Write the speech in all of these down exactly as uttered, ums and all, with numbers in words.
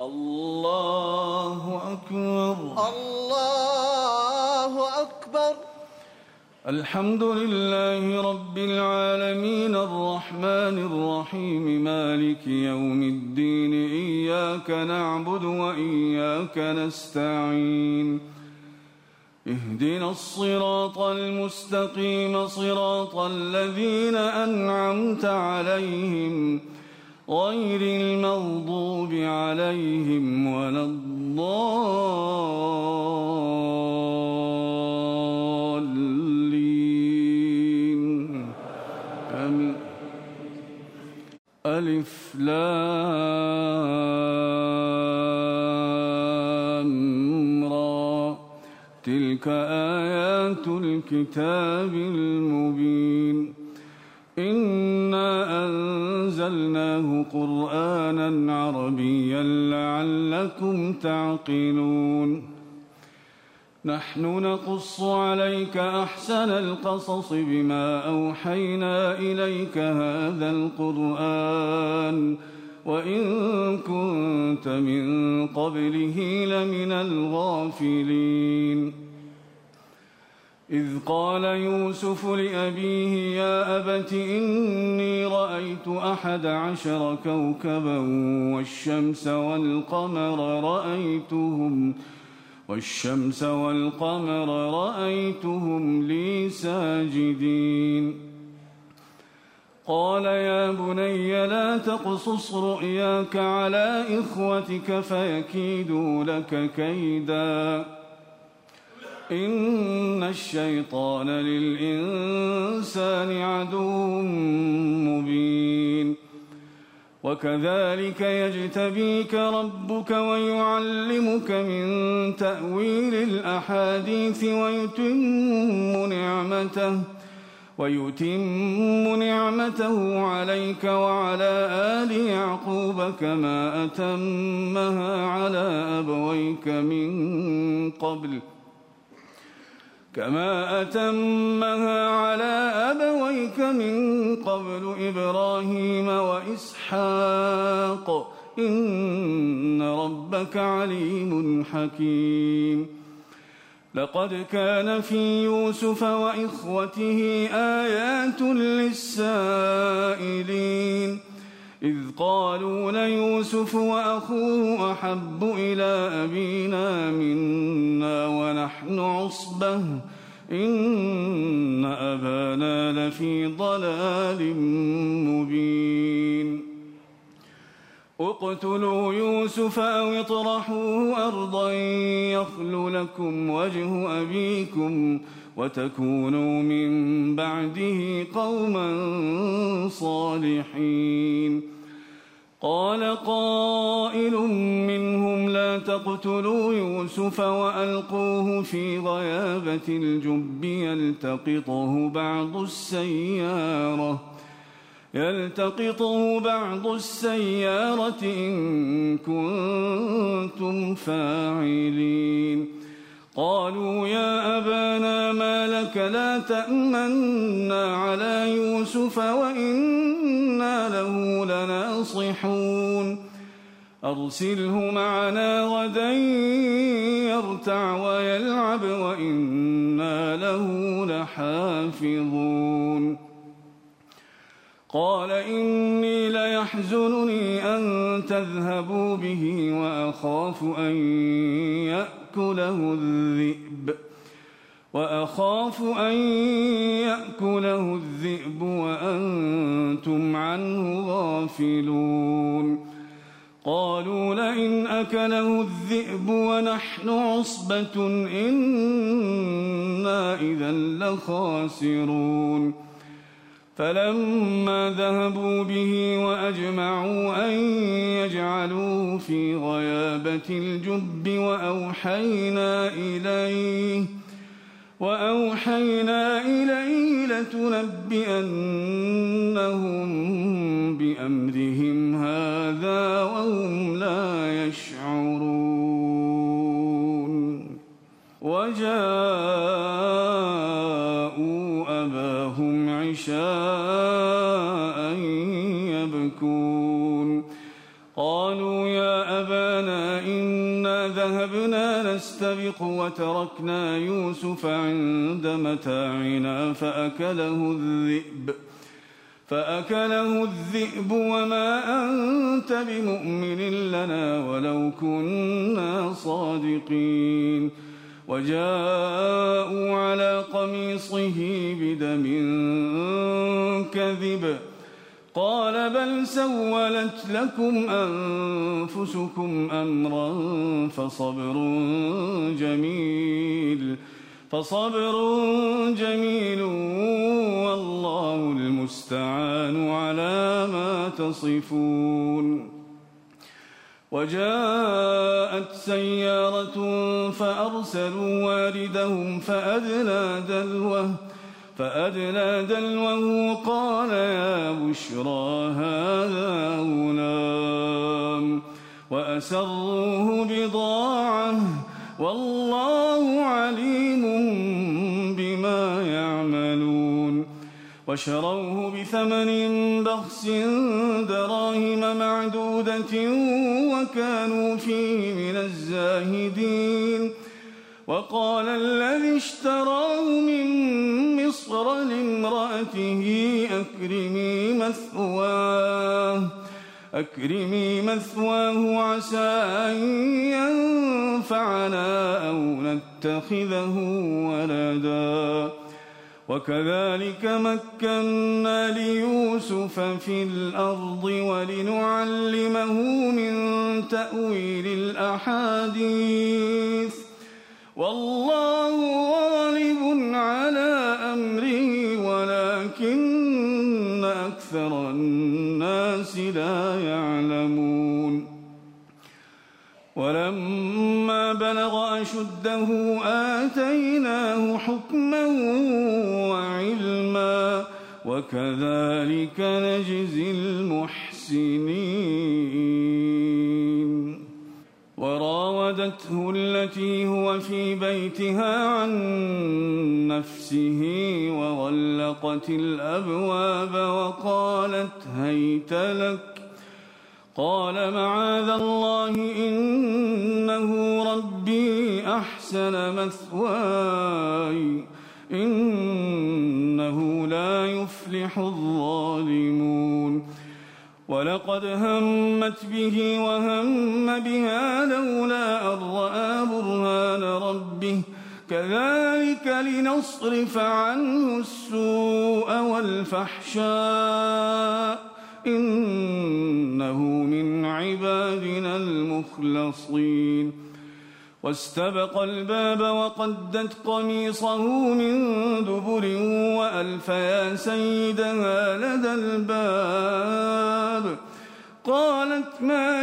الله أكبر الله أكبر. الحمد لله رب العالمين الرحمن الرحيم مالك يوم الدين إياك نعبد وإياك نستعين اهدنا الصراط المستقيم صراط الذين أنعمت عليهم غير المغضوب عليهم ولا الضالين آمين. ألف لام را تلك آيات الكتاب المبين إنا أنزلناه قرآنا عربيا لعلكم تعقلون نحن نقص عليك أحسن القصص بما أوحينا إليك هذا القرآن وإن كنت من قبله لمن الغافلين إذ قال يوسف لأبيه يا أبت إني رأيت أحد عشر كوكبا والشمس والقمر رأيتهم والشمس والقمر رأيتهم لي ساجدين قال يا بني لا تقصص رؤياك على إخوتك فيكيدوا لك كيدا إن الشيطان للإنسان عدو مبين وكذلك يجتبيك ربك ويعلمك من تأويل الأحاديث ويتم نعمته ويتم نعمته عليك وعلى آل يعقوب كما أتمها على أبويك من قبل كما أتمها على أبويك من قبل إبراهيم وإسحاق إن ربك عليم حكيم لقد كان في يوسف وإخوته آيات للسائلين إذ قالوا ليوسف وأخوه أحب إلى أبينا منا ونحن عصبة إن أبانا لفي ضلال مبين اقتلوا يوسف أو اطرحوه أرضا يخل لكم وجه أبيكم وتكونوا من بعده قوما صالحين قال قائل منهم لا تقتلوا يوسف وألقوه في غيابة الجب يلتقطه بعض السيارة يلتقطه بعض السيارة إن كنتم فاعلين قالوا يا أبانا ما لك لا تأمنا على يوسف وإنا له لناصحون أرسله معنا غدا يرتع ويلعب وإنا له لحافظون قال إني ليحزنني أن تذهبوا به وأخاف أن يأكله الذئب وأخاف أن يأكله الذئب وأنتم عنه غافلون قالوا لئن أكله الذئب ونحن عصبة إنا إذا لخاسرون فلما ذهبوا به وأجمعوا أن يجعلوه في غيابة الجب وأوحينا إليه وأوحينا إليه لتنبئنهم بأمرهم هذا وهم لا يشعرون وجاءوا أباهم عشاء يبكون قالوا يا أبانا أبانا إنا ذهبنا نستبق وتركنا يوسف عند متاعنا فأكله الذئب فأكله الذئب وما أنت بمؤمن لنا ولو كنا صادقين وجاءوا على قميصه بدم كذب قال بل سولت لكم أنفسكم أمرا فصبر جميل فصبر جميل والله المستعان على ما تصفون. وجاءت سيارة فأرسلوا واردهم فأدلى دلوه فأدلى دلوه قال يا بشرى هذا غلام وأسروه بضاعة والله عليم بما يعملون وشروه بثمن بخس دراهم معدودة وكانوا فيه من الزاهدين. وقال الذي اشتراه من مصر لامرأته أكرمي مثواه أكرمي مثواه عسى أن ينفعنا أو نتخذه ولدا وكذلك مكنا ليوسف في الأرض ولنعلمه من تأويل الأحاديث والله غالب على أمره ولكن أكثر الناس لا يعلمون. ولما بلغ أشده آتيناه حكما وعلما وكذلك نجزي المحسنين. وراودته التي هو في بيتها عن نفسه وغلقت الأبواب وقالت هيت لك قال معاذ الله إنه ربي أحسن مثواي إنه لا يفلح الظالمون. ولقد همت به وهم بها لولا أن رأى برهان ربه كذلك لنصرف عنه السوء والفحشاء إنه من عبادنا المخلصين. واستبق الباب وقدت قميصه من دبر وألف يا سيدها لدى الباب قالت ما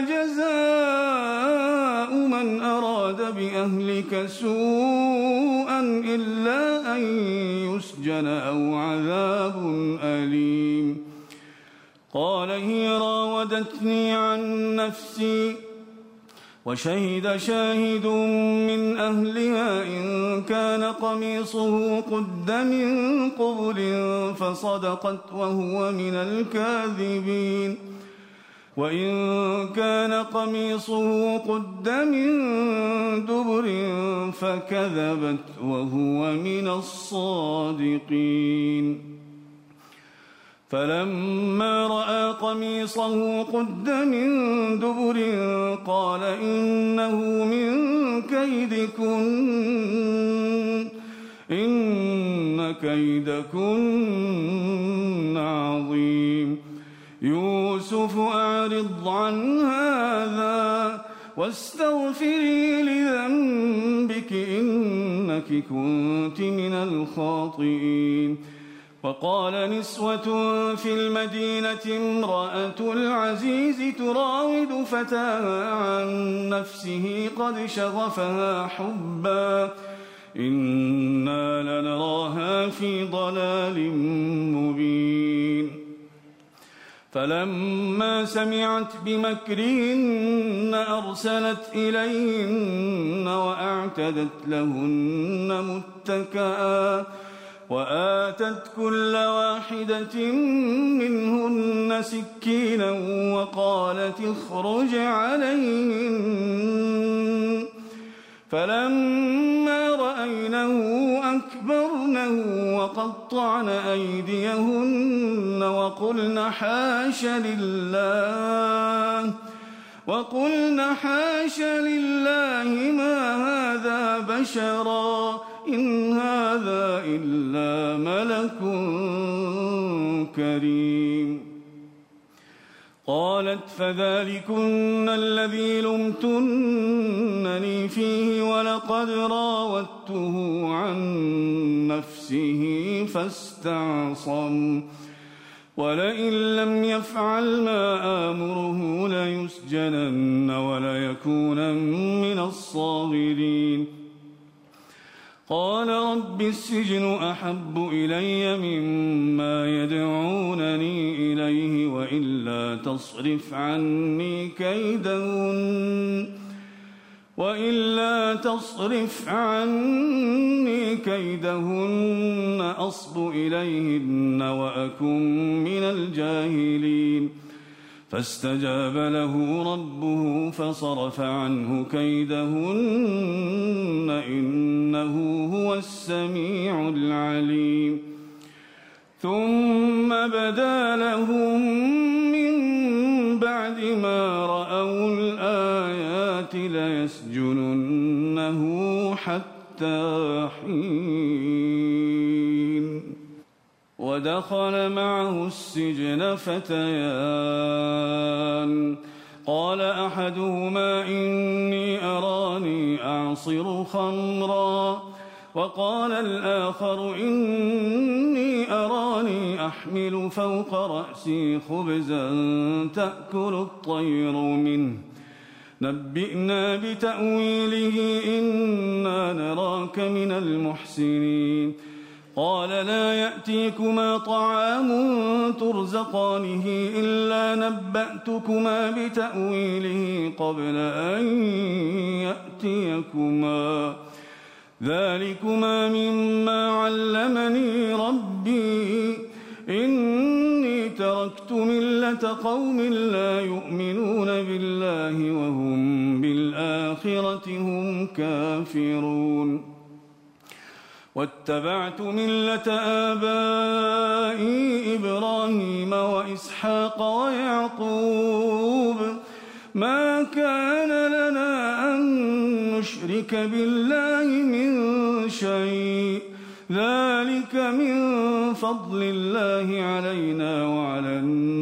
جزاء من أراد بأهلك سوءا إلا أن يسجن أو عذاب أليم. قال هي راودتني عن نفسي وشهد شاهد من أهلها إن كان قميصه قد من قبل فصدقت وهو من الكاذبين وإن كان قميصه قد من دبر فكذبت وهو من الصادقين. فلما رأى قميصه قد من دبر قال إنه من كيدكن إن كيدكن عظيم. يوسف أعرض عن هذا واستغفري لذنبك إنك كنت من الخاطئين. وقال نسوة في المدينة امرأة العزيز تراود فتاها عن نفسه قد شغفها حبا إنا لنراها في ضلال مبين. فلما سمعت بمكرهن أرسلت إليهن وأعتدت لهن متكئا وآتت كل واحدة منهن سكينا وقالت اخرج عليهن فلما رأينه أكبرنه وقطعن أيديهن وقلن حاش لله وقلن حاش لله ما هذا بشرا إن هذا إلا ملك كريم. قالت فذلكن الذي لمتنني فيه ولقد راودته عن نفسه فاستعصم ولئن لم يفعل ما آمره ليسجنن وليكونن من الصاغرين. قال رب السجن أحب إلي مما يدعونني إليه وإلا تصرف عني كيدهن وإلا تصرف عني كيدهن أصب إليهن وأكن من الجاهلين. فاستجاب له ربه فصرف عنه كيدهن إنه هو السميع العليم. ثم بدا لهم من بعد ما رأوا الآيات ليسجننه حتى حين. ودخل معه السجن فتيان قال أحدهما إني أراني أعصر خمرا وقال الآخر إني أراني أحمل فوق رأسي خبزا تأكل الطير منه نبئنا بتأويله إنا نراك من المحسنين. قال لا يأتيكما طعام ترزقانه إلا نبأتكما بتأويله قبل أن يأتيكما ذلكما مما علمني ربي إني تركت ملة قوم لا يؤمنون بالله وهم بالآخرة هم كافرون. واتبعت ملة آبائي إبراهيم وإسحاق ويعقوب ما كان لنا أن نشرك بالله من شيء ذلك من فضل الله علينا وعلى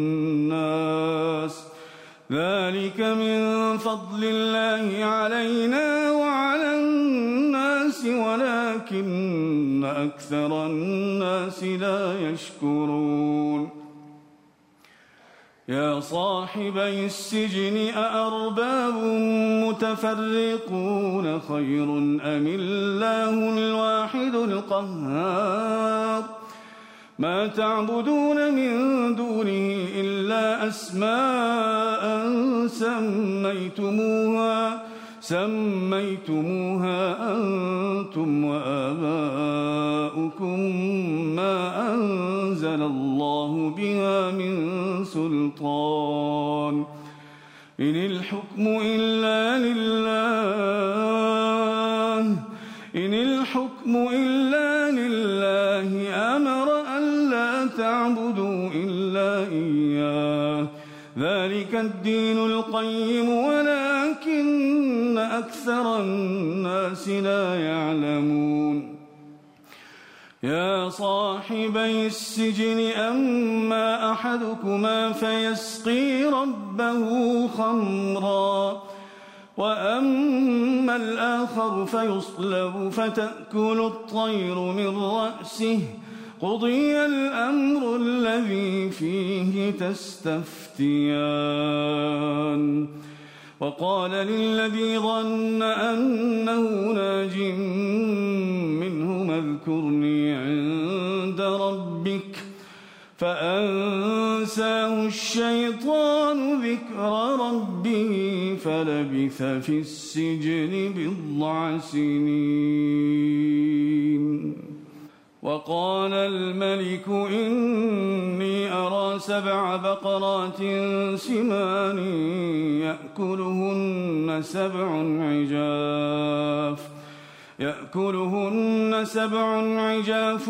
الناس ذلك من فضل الله علينا وعلى الناس ولكن أكثر الناس لا يشكرون. يا صاحبي السجن أأرباب متفرقون خير أم الله الواحد القهار ما تعبدون من دونه إلا أسماء سميتموها سميتموها أنتم وآباؤكم ما أنزل الله بها من سلطان إن الحكم إلا لله إن الحكم إلا لله أمر ألا تعبدوا إلا إياه ذلك الدين القيم ولكن أكثر الناس لا يعلمون. يا صاحبي السجن أما أحدكما فيسقي ربه خمرا وأما الآخر فيصلب فتأكل الطير من رأسه قضي الأمر الذي فيه تستفتيان. وقال للذي ظن أنه ناج منهما اذكرني عند ربك فأنساه الشيطان ذكر ربه فلبث في السجن بضع سنين. وقال الملك إني أرى سبع بقرات سمان يأكلهن سبع عجاف يأكلهن سبع عجاف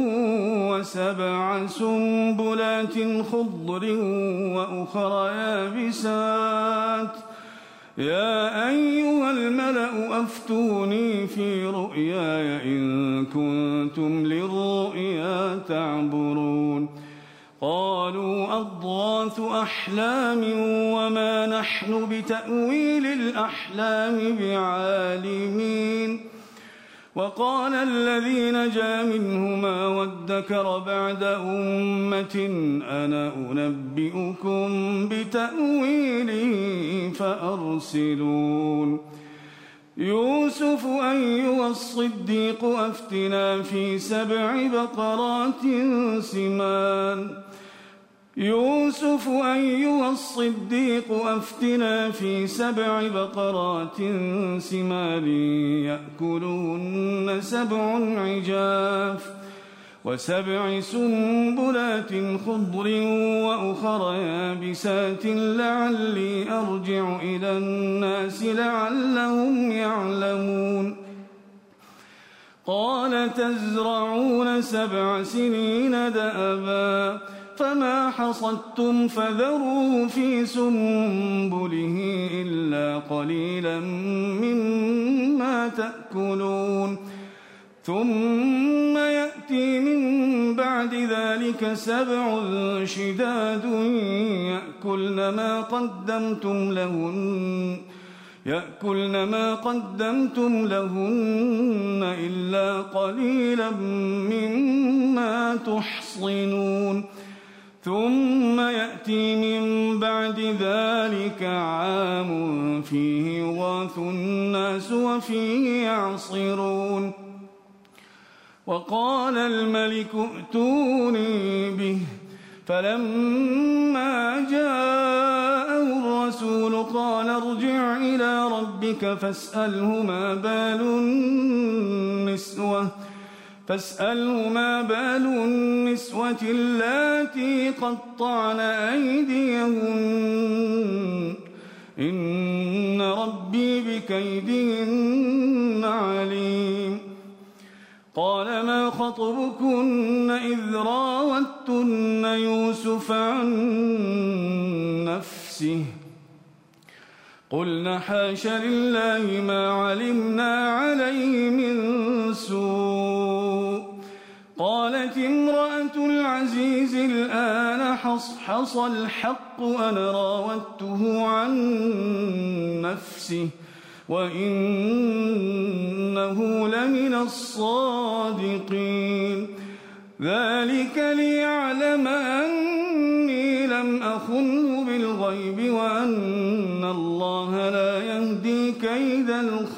وسبع سنبلات خضر وأخر يابسات يا أيها الملأ أفتوني في رؤياي إن كنتم للرؤيا تعبرون قالوا أضغاث أحلام وما نحن بتأويل الأحلام بعالمين وقال الذي نجا منهما وادكر بعد أمة أنا أنبئكم بتأويله فأرسلون يوسف أيها الصديق أفتنا في سبع بقرات سمان يوسف أيها الصديق أفتنا في سبع بقرات سمان يأكلهن سبع عجاف وسبع سنبلات خضر وأخر يابسات لعلي أرجع إلى الناس لعلهم يعلمون قال تزرعون سبع سنين دأبا فما حصدتم فذروه في سنبله إلا قليلا مما تأكلون ثم يأتي من بعد ذلك سبع شداد يأكلن ما قدمتم لهن يأكلن ما قدمتم لهن إلا قليلا مما تحصنون ثم يأتي من بعد ذلك عام فيه يغاث الناس وفيه يعصرون وقال الملك ائتوني به فلما جاءه الرسول قال ارجع إلى ربك فاسأله ما بال النسوة فاسأله ما بال النسوة اللاتي قطعن أيديهن إن ربي بكيدهن عليم قال ما خطبكن إذ راوتن يوسف عن نفسه قلنا حاش لله ما علمنا عليه من سوء قالت امرأة العزيز الآن حصحص الحق أنا راودته عن نفسه وإنه لمن الصادقين ذلك ليعلم أني لم أخنه بالغيب وأن الله لا يهدي كيد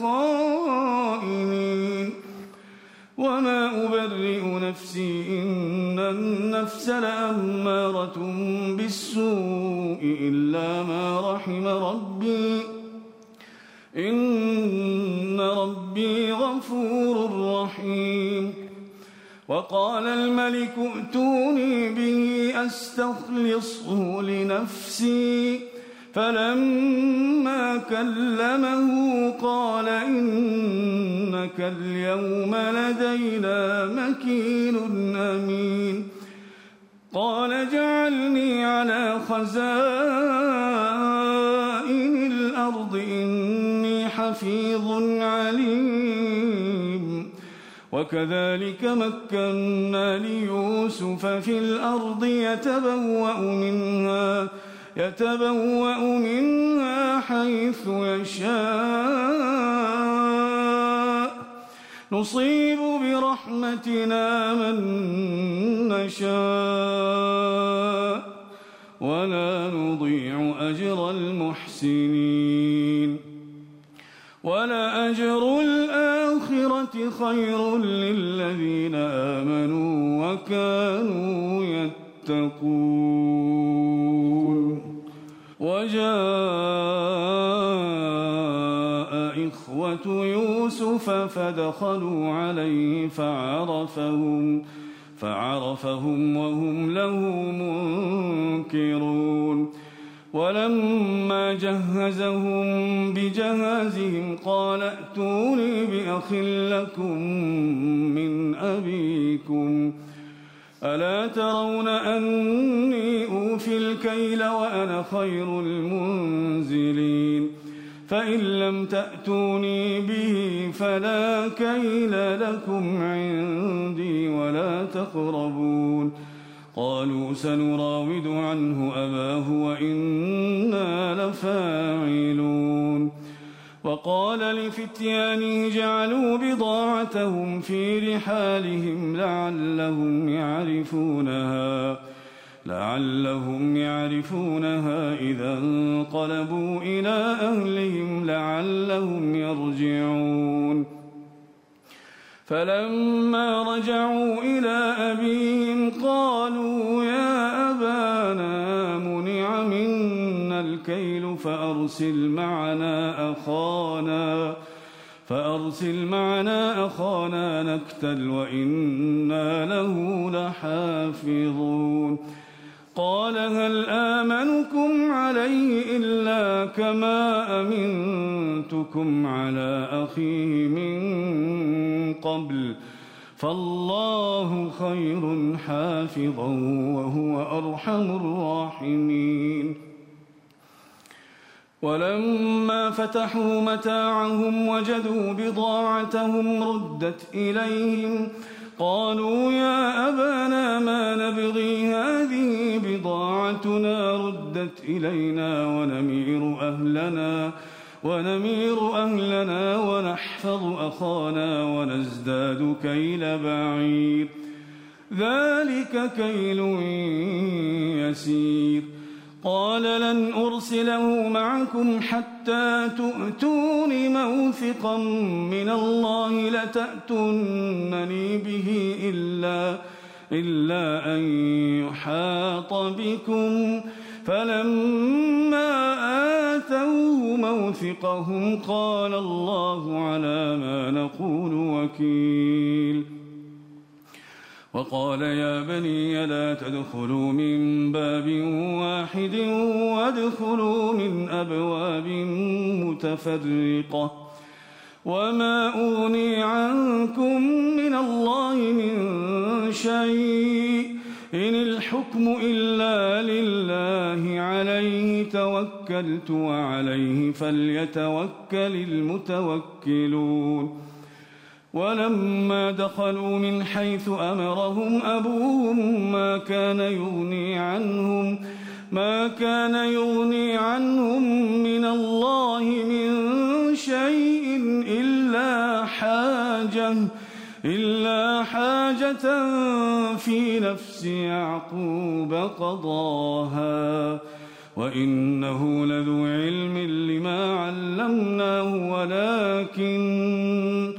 الخائنين وما أبرئ نفسي إن النفس لأمارة بالسوء إلا ما رحم ربي إن ربي غفور رحيم وقال الملك ائتوني به أستخلصه لنفسي فلما كلمه قال إنك اليوم لدينا مكين أمين قال اجعلني على خزائن الأرض إني حفيظ عليم وكذلك مكنا ليوسف في الأرض يتبوأ منها يتبوأ منها حيث يشاء نصيب برحمتنا من نشاء ولا نضيع أجر المحسنين ولأجر الآخرة خير للذين آمنوا وكانوا يتقون وجاء إخوة يوسف فدخلوا عليه فعرفهم فعرفهم وهم له منكرون ولما جهزهم بجهازهم قال ائتوني بأخ لكم من أبيكم ألا ترون أني أوفي الكيل وأنا خير المنزلين فإن لم تأتوني به فلا كيل لكم عندي ولا تقربون قالوا سنراود عنه أباه وإنا لفاعلون وقال لفتيانه جعلوا بضاعتهم في رحالهم لعلهم يعرفونها لعلهم يعرفونها إذا انقلبوا إلى أهلهم لعلهم يرجعون فلما رجعوا إلى أبيهم قالوا يا أبانا منع منا الكيل فأرسل معنا أخانا فأرسل معنا أخانا نكتل وإنا له لحافظون قال هل آمنكم عليه إلا كما أمنتكم على أخيه من قبل فالله خير حافظا وهو أرحم الراحمين ولما فتحوا متاعهم وجدوا بضاعتهم ردت إليهم قالوا يا أبانا ما نبغي هذه بضاعتنا ردت إلينا ونمير أهلنا ونمير أهلنا ونحفظ أخانا ونزداد كيل بعير ذلك كيل يسير قال لن أرسله معكم حتى تؤتون موثقا من الله لتأتونني به إلا, إلا أن يحاط بكم فلما آتوه موثقهم قال الله على ما نقول وكيل وقال يا بني لا تدخلوا من باب واحد وادخلوا من أبواب متفرقة وما أغني عنكم من الله من شيء إن الحكم إلا لله عليه توكلت وعليه فليتوكل المتوكلون ولما دخلوا من حيث أمرهم أبوهم ما كان يغني عنهم ما كان يغني عنهم من الله من شيء إلا حاجة إلا حاجة في نفس يعقوب قضاها وإنه لذو علم لما علمناه ولكن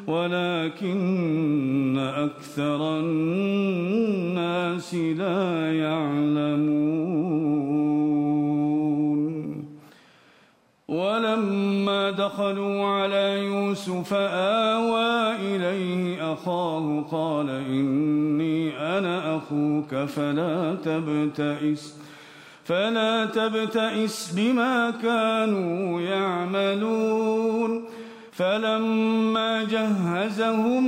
ولكن أكثر الناس لا يعلمون ولما دخلوا على يوسف آوى إليه أخاه قال إني أنا أخوك فلا تبتئس فلا تبتئس بما كانوا يعملون فلما جهزهم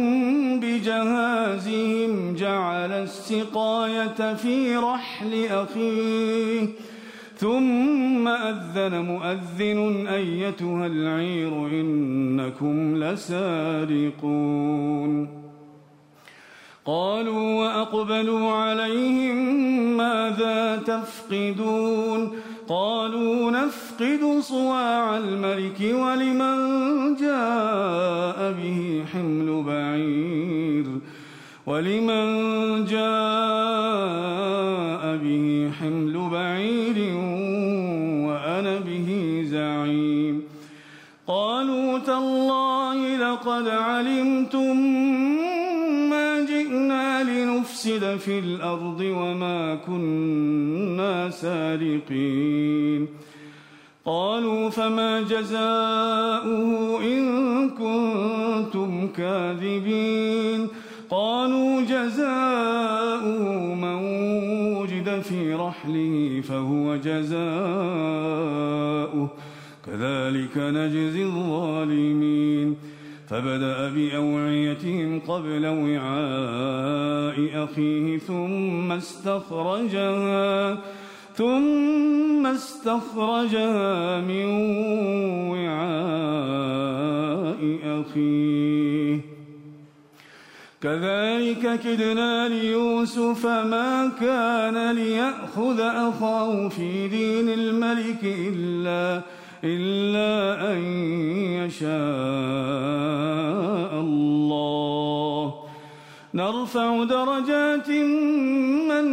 بجهازهم جعل السقاية في رحل أخيه ثم أذن مؤذن أيتها العير إنكم لسارقون قالوا وأقبلوا عليهم ماذا تفقدون قالوا نفقد صواع الملك ولمن جاء به حمل بعير ولمن جاء به حمل بعير وأنا به زعيم قالوا تالله لقد علمتم ما جئنا لنفسد في الأرض وما كنا سارقين قالوا فما جزاؤه إن كاذبين قالوا جزاؤه من وجد في رحله فهو جزاؤه كذلك نجزي الظالمين فبدأ بأوعيتهم قبل وعاء أخيه ثم استخرجها ثم استخرجها من وعاء أخيه كذلك كدنا ليوسف ما كان ليأخذ أخاه في دين الملك إلا إلا أن يشاء الله نرفع درجات من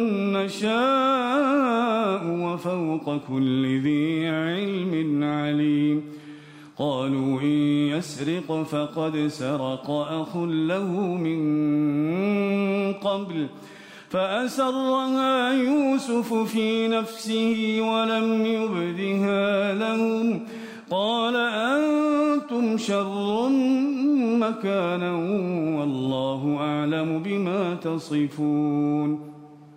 نشاء وفوق كل ذي علم عليم قالوا إن يسرق فقد سرق أخ له من قبل فأسرها يوسف في نفسه ولم يبدها لهم قال أنتم شر مكانا والله أعلم بما تصفون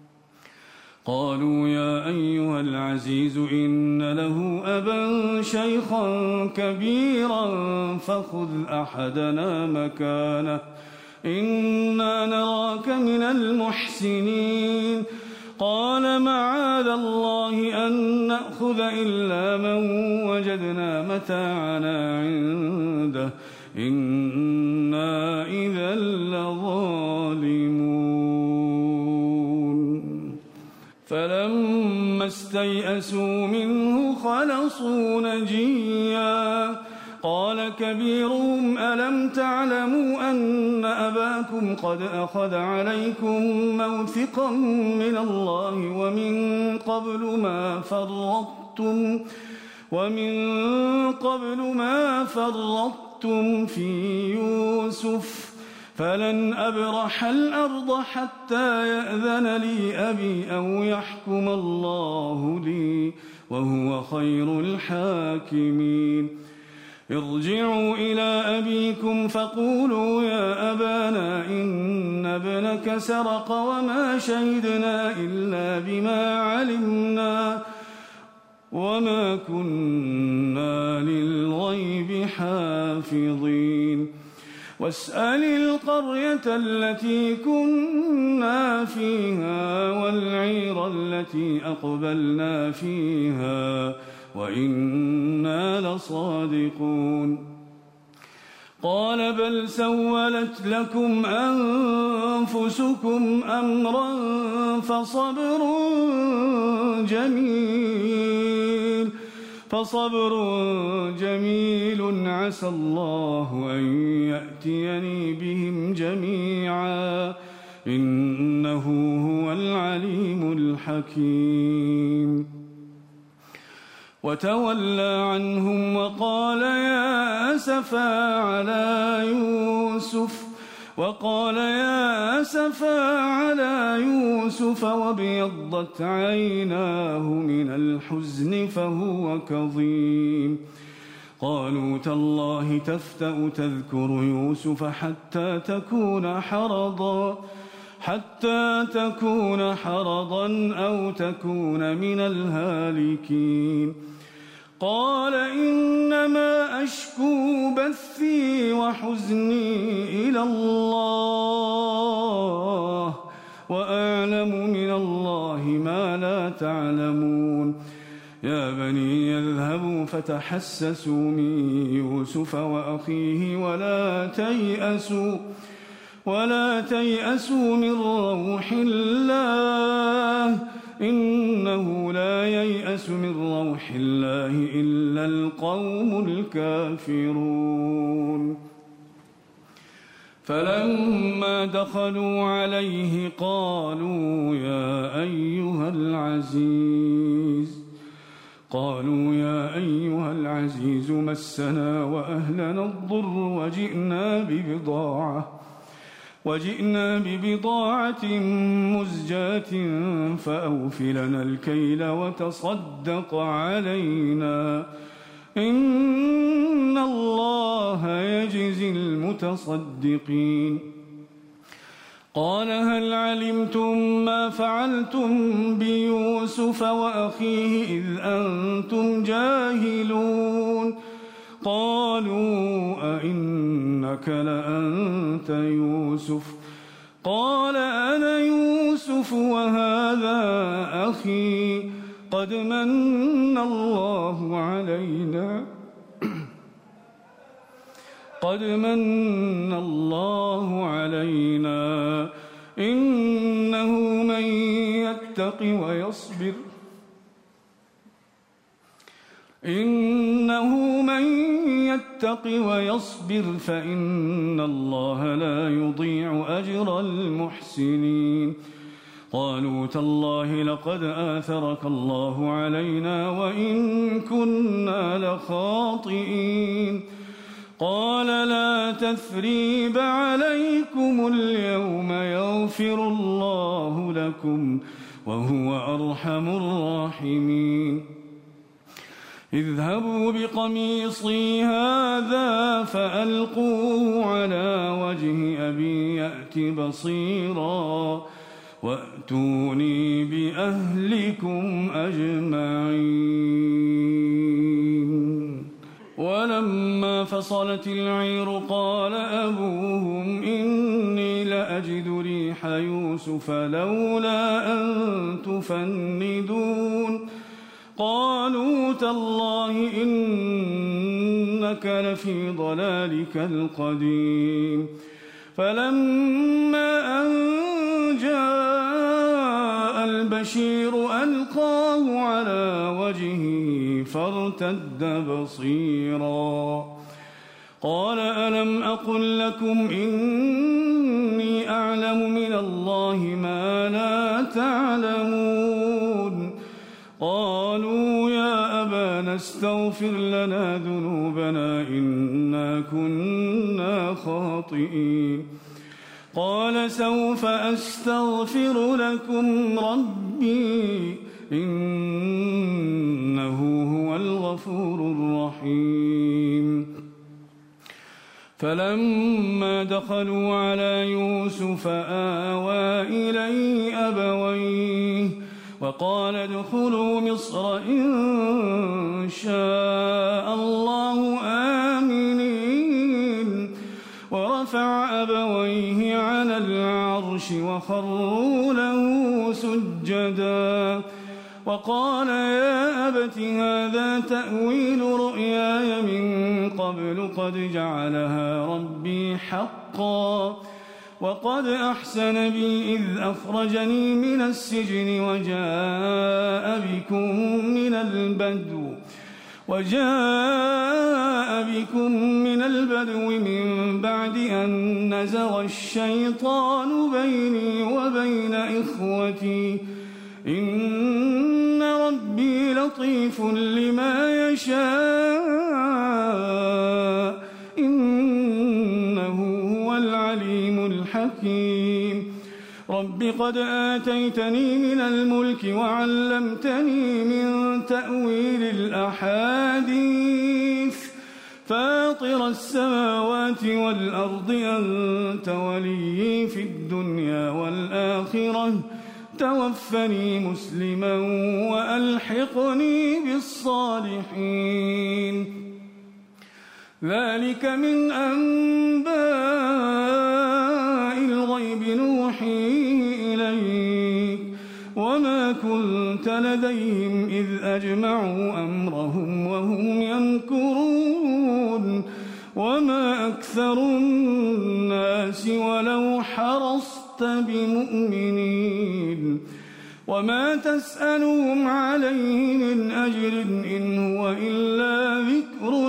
قالوا يا أيها العزيز إن له أبا شيخا كبيرا فخذ أحدنا مكانه إنا نراك من المحسنين قال معاذ الله أن نأخذ إلا من وجدنا متاعنا عنده إنا إذا لظالمون فلما استيئسوا منه خلصوا نجيا قال كبيرهم ألم تعلموا أن أباكم قد أخذ عليكم موثقا من الله ومن قبل ما فرطتم ومن قبل ما فرطتم في يوسف فلن أبرح الأرض حتى يأذن لي أبي أو يحكم الله لي وهو خير الحاكمين ارجعوا إلى أبيكم فقولوا يا أبانا إن ابنك سرق وما شهدنا إلا بما علمنا وما كنا للغيب حافظين واسأل القرية التي كنا فيها والعير التي أقبلنا فيها وإنا لصادقون قال بل سولت لكم أنفسكم أمرا فصبر جميل فصبر جميل عسى الله أن يأتيني بهم جميعا إنه هو العليم الحكيم وتولى عنهم وقال يا أسفا على يوسف وقال يا أسفا على يوسف وابيضت عيناه من الحزن فهو كظيم قالوا تالله تفتأ تذكر يوسف حتى تكون حرضا حتى تكون حرضا أو تكون من الهالكين قال إنما أشكو بثي وحزني إلى الله وأعلم من الله ما لا تعلمون يا بني يذهبوا فتحسسوا من يوسف وأخيه ولا تيأسوا ولا تيأسوا من روح الله إنه لا ييأس من روح الله إلا القوم الكافرون فلما دخلوا عليه قالوا يا أيها العزيز قالوا يا أيها العزيز مسنا وأهلنا الضر وجئنا ببضاعة وجئنا ببضاعة مزجاة فأوف لنا الكيل وتصدق علينا إن الله يجزي المتصدقين متصدقين قال هل علمتم ما فعلتم بيوسف وأخيه إذ أنتم جاهلون قالوا أئنك لأنت يوسف قال أنا يوسف وهذا أخي قد من الله علينا قد من الله علينا إنه من يتق ويصبر إنه من يتق ويصبر فإن الله لا يضيع أجر المحسنين قالوا تالله لقد آثرك الله علينا وإن كنا لخاطئين قال لا تثريب عليكم اليوم يغفر الله لكم وهو أرحم الراحمين اذهبوا بقميصي هذا فألقوه على وجه أبي يأت بصيرا وأتوني بأهلكم أجمعين ولما فصلت العير قال أبوهم إني لأجد ريح يوسف لولا أن تفندون قالوا تالله إنك لفي ضلالك القديم فلما أن جاء البشير ألقاه على وجهه فارتد بصيرا قال ألم أقل لكم إني أعلم من الله ما لا تعلمون قالوا يا أبانا استغفر لنا ذنوبنا إنا كنا خاطئين قال سوف أستغفر لكم ربي إنه هو الغفور الرحيم فلما دخلوا على يوسف آوى إليه أبويه وقال ادخلوا مصر إن شاء الله آمنين ورفع أبويه على العرش وخروا له سجدا وقال يا أبت هذا تأويل رؤياي من قبل قد جعلها ربي حقا وقد أحسن بي إذ أخرجني من السجن وجاء بكم من البدو وجاء بكم من البدو من بعد أن نزغ الشيطان بيني وبين إخوتي إن ربي لطيف لما يشاء إنه هو العليم الحكيم رب قد آتيتني من الملك وعلمتني من تأويل الأحاديث فاطر السماوات والأرض أنت ولي في الدنيا والآخرة توفني مسلما وألحقني بالصالحين ذلك من أنباء الغيب نوحيه إليك وما كنت لديهم إذ أجمعوا أمرهم وهم يمكرون وما أكثر الناس ولو حرصت بمؤمنين وما تسألهم عليه من أجر إن هو إلا ذكر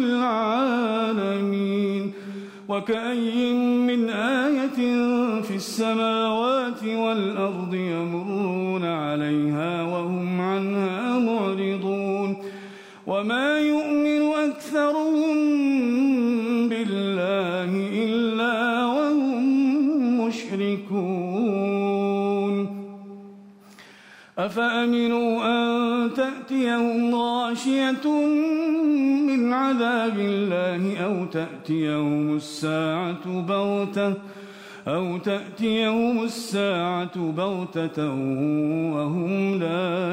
للعالمين وكأي من آية في السماوات والأرض يمرون عليها وهم عنها معرضون وما يؤمن أكثرهم بالله إلا وهم مشركون أفأمنوا أن تأتيهم غاشية من عذاب الله أو تأتيهم الساعة بغتة أو تأتيهم الساعة بغتة وهم لا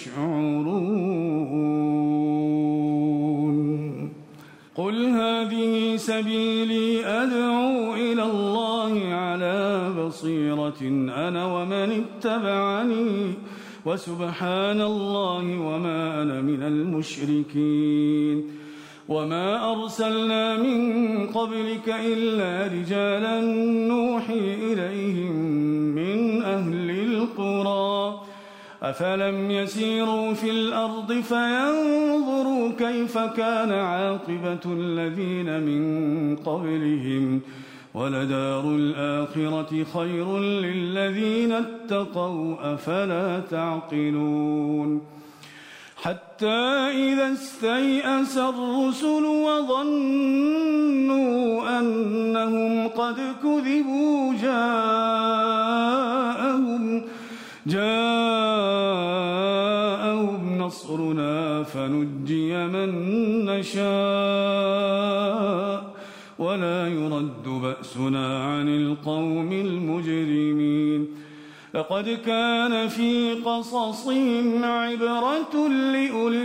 يشعرون قل هذه سبيلي أدعو إلى الله على بصيرة أنا ومن اتبعني وسبحان الله وما أنا من المشركين وما أرسلنا من قبلك إلا رجالا نوحي إليهم من أهل القرى أفلم يسيروا في الأرض فينظروا كيف كان عاقبة الذين من قبلهم ولدار الآخرة خير للذين اتقوا أفلا تعقلون حتى إذا استيأس الرسل وظنوا أنهم قد كذبوا جاءهم جاءهم نصرنا فنجي من نشاء ولا يرد بأسنا عن القوم المجرمين لقد كان في قصصهم عبرة لأولي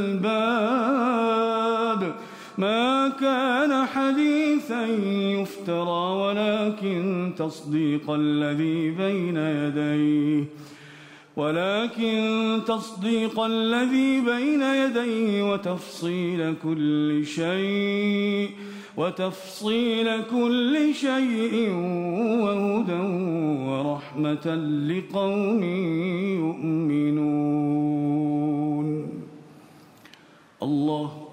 الألباب ما كان حديثا يفترى ولكن تصديق الذي بين يديه ولكن تصديق الذي بين يديه وتفصيل كل شيء وتفصيل كل شيء وهدى ورحمة لقوم يؤمنون الله